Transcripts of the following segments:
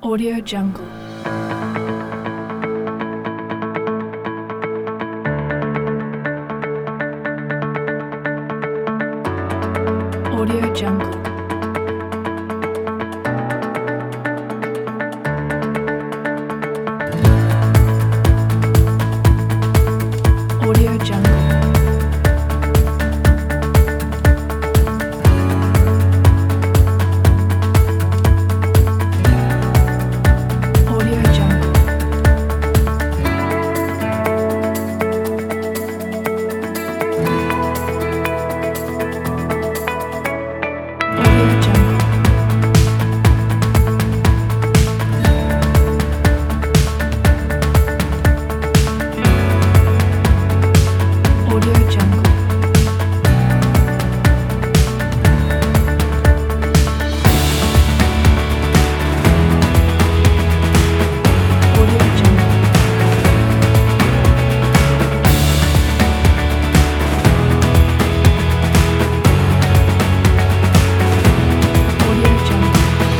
Audio Jungle. Audio Jungle. Audio Jungle. Audio Jungle. Audio Jungle. Audio Jungle. Audio Jungle. Audio Jungle.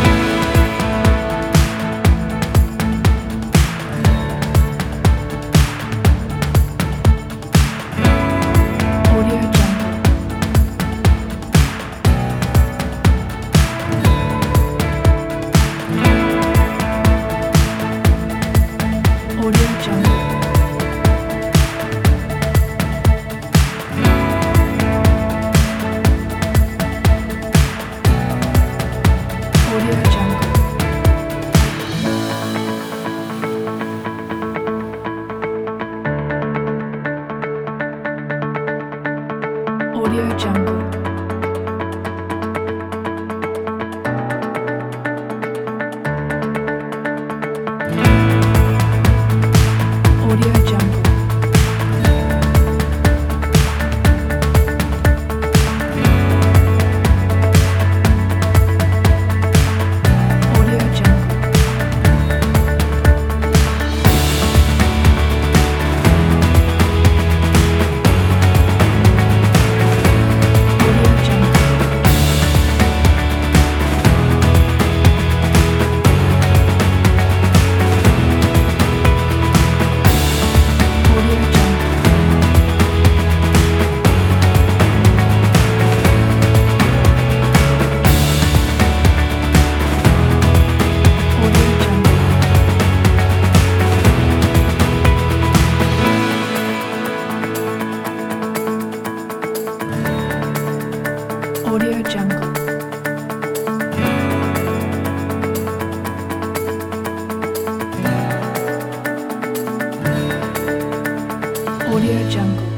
Audio Jungle. Audio Jungle. Audio Jungle. Audio Jungle. Audio Jungle. Audio Jungle. Audio Jungle. Audio Jungle. Audio Jungle. Audio Jungle. Audio Jungle.